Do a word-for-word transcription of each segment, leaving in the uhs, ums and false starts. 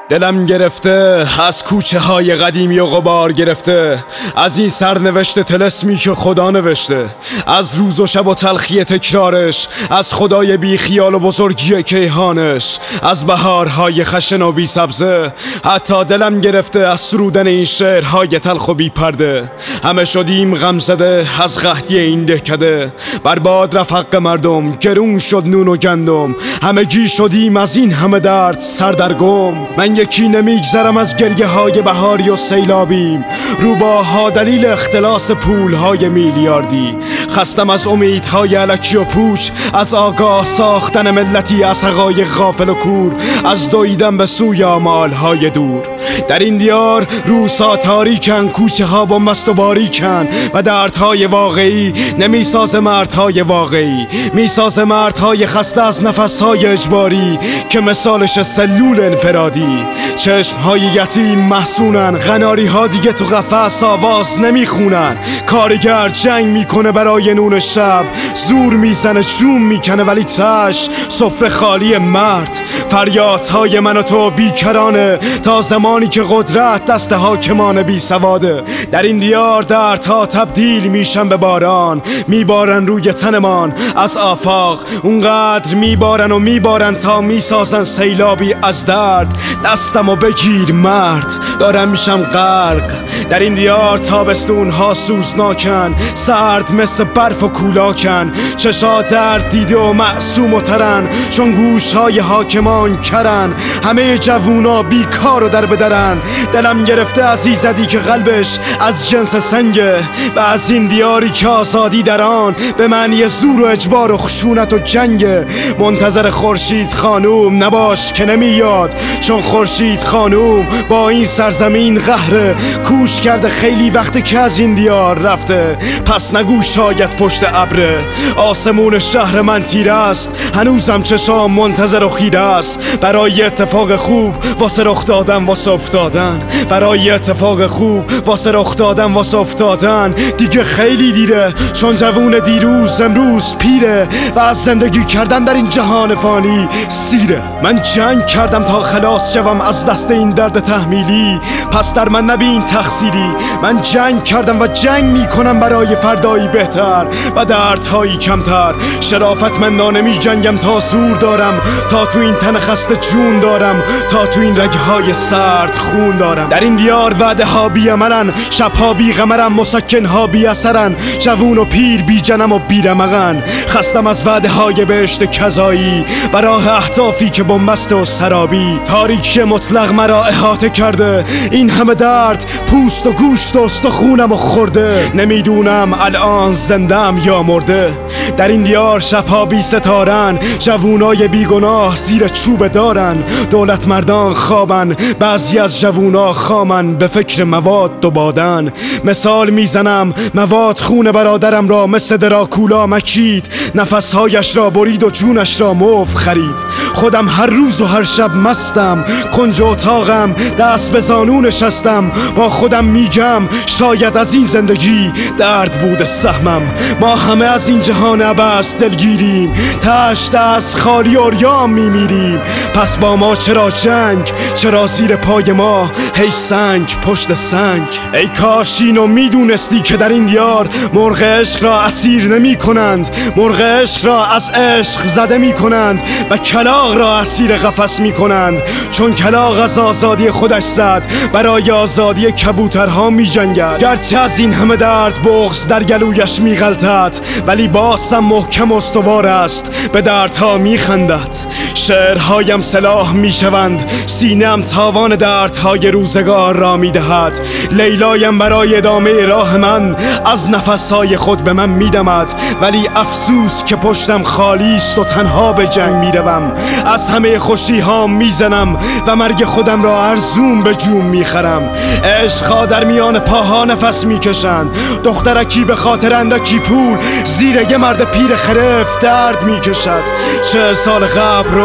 دلم گرفته از کوچه های قدیمی و غبار گرفته، از این سرنوشت طلسمی که خدا نوشته، از روز و شب و تلخی تکرارش، از خدای بی خیال و بزرگی کیهانش، از بهارهای خشن و بی سبزه. حتی دلم گرفته از سرودن این شعرهای تلخ و بی پرده. همه شدیم غمزده از قحطی این دهکده، برباد رفت حق مردم، گرون شد نون و گندم. همگی شدیم از این همه درد سردرگم. من یکی نمیگذرم از گریه های بهاری و سیلابیم، روباها دلیل اختلاس پول های میلیاردی. خستم از امیدهای الکی و پوچ، از آگاه ساختن ملتی از حقایق غافل و کور، از دویدن به سوی آمال های دور. در این دیار روزها تاریکن، کوچه ها بنبست و باریکن، و دردهای واقعی نمیساز مردهای واقعی، میساز مردهای خسته از نفسهای اجباری که مثالش سلول انفرادی. چشمهای یتیم محسونن، غناری ها دیگه تو قفس آواز نمیخونن. کارگر جنگ میکنه برای نون شب، زور میزنه جون میکنه ولی تش سفره خالی مرد. فریادهای من و تو بیکرانه تا زمانی که قدرت دست حاکمان بی سواده. در این دیار دردها تبدیل میشن به باران، میبارن روی تنمان از آفاق، اونقدر میبارن و میبارن تا میسازن سیلابی از درد. دستمو بگیر مرد، دارم میشم غرق در این دیار. تابستون ها سوزناکن، سرد مثل برف و کولاکن، چشا درد دیده و معصوم و ترن، چون گوش های حاکمان کرن. همه جوونا بیکار و در بدرن. دلم گرفته از ایزدی که قلبش از جنس سنگه، و از این دیاری که آزادی در آن به معنی زور و اجبار و خشونت و جنگه. منتظر خورشید خانوم نباش که نمیاد، چون خورشید خانوم با این سرزمین قهره. کوچ کرده خیلی وقت که از این دیار رفته، پس نگو شاید پشت ابره. آسمون شهر من تیره است، هنوزم چشام منتظر و خیره است برای اتفاق خوب واسه رخ دادن واسه افتادن، برای اتفاق خوب واسه رخ دادن واسه افتادن. دیگه خیلی دیره، چون جوون دیروز امروز پیره، و از زندگی کردن در این جهان فانی سیره. من جنگ کردم تا خلاص شوم از دست این درد تحمیلی، پس در من نبین تقصیری. من جنگ کردم و جنگ میکنم برای فردایی بهتر و دردهایی کمتر. شرافت من نمی جنگم تا زور دارم، تا تو این تن خسته جون دارم، تا تو این رگهای سرد خون دارم. در این دیار وعده ها بی عملن، شبها بی غمرن، مسکن ها بی اثرن، جوون و پیر بی جنم و بی رمقن. خستم از وعده های بهشت کذایی و راه اهدافی که بنبسته و سرابی. تاریکی مطلق مرا احاطه کرده، این همه درد پوست و گوشت و استخونم و خورده. نمیدونم الان زندم یا مرده. در این دیار شبها بی ستارن، جوونای بیگناه زیر چوب دارن. دولت مردان خوابن، بعضی از جوونا خامن به فکر مواد و بادن. مثال میزنم مواد خون برادرم را مثل دراکولا مکید، نفسهایش را برید و جونش را مفت خرید. خودم هر روز و هر شب مستم، کنج اتاقم دست به زانو نشستم. با خودم میگم شاید از این زندگی درد بوده سهمم. ما همه از این جهان عبث دلگیریم، تشت از خالی اوریان میمیریم. پس با ما چرا جنگ؟ چرا زیر پای ما هی سنگ پشت سنگ؟ ای کاش اینو میدونستی که در این دیار مرغ عشق را اسیر نمی کنند، مرغ عشق را از عشق زده می کنند و کلاغ را اسیر قفس می کنند. چون کلاغ از آزادی خودش زد، برای آزادی کبوترها می جنگد. گرچه از این همه درد بغض در گلویش می غلطد، ولی بازم محکم استوار است، به دردها می خندد. شعرهایم سلاح می شوند، سینه‌ام تاوان دردهای روزگار را می دهد. لیلایم برای ادامه راه من از نفسهای خود به من می دمد، ولی افسوس که پشتم خالی است و تنها به جنگ می روم. از همه خوشی ها می زنم و مرگ خودم را ارزون به جون می خرم. عشقها در میان پاها نفس می کشند، دخترکی به خاطر اندکی پول زیر یه مرد پیر خرف درد می کشد. چه سال قبل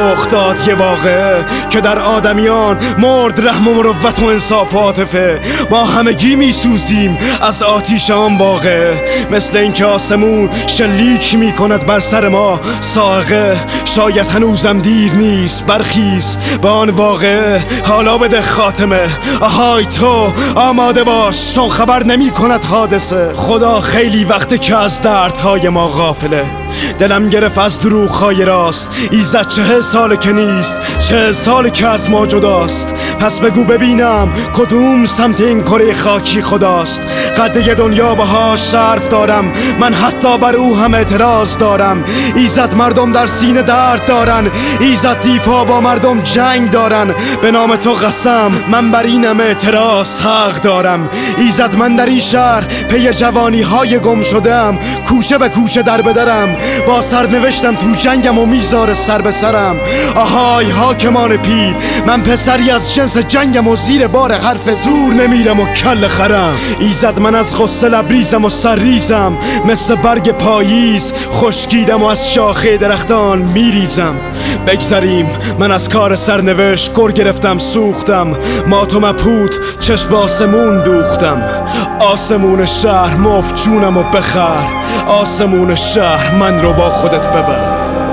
رخ داد یه واقعه که در آدمیان مرد رحم و مروت و انصاف و عاطفه. ما همگی میسوزیم از آتیش آن واقعه، مثل اینکه آسمون شلیک میکند بر سر ما صاعقه. شاید هنوزم دیر نیست، برخیز به آن واقعه، حالا بده خاتمه. آهای تو آماده باش، چون خبر نمی کند حادثه. خدا خیلی وقته که از دردهای ما غافله، دلم گرفت از دروغ‌های راست. ایزد چهل ساله که نیست، چهل ساله که از ما جداست. پس بگو ببینم کدوم سمت این کره خاکی خداست. قده دنیا بهاش شرف دارم، من حتی بر او هم اعتراض دارم. ایزد مردم در سینه درد دارن، ایزد دیفا با مردم جنگ دارن. به نام تو قسم من بر اینم اعتراض حق دارم. ایزد من در این شهر پی جوانی های گم شدم، کوچه به کوچه در بدرم، با سرنوشتم تو جنگم و میذاره سر به سرم. آهای حاکمان پیر، من پسری از جنس جنگم و زیر بار حرف زور نمیرم و کل خرم. ایزد من از غصه لبریزم و سرریزم، مثل برگ پاییز خشکیدم و از شاخه درختان میریزم. بگذریم من از کار سرنوشت گر گرفتم سوختم، مات و مبهوت چشم آسمون دوختم. آسمون شهر مفت جونم و بخر، آسمون شهر من رو با خودت ببر.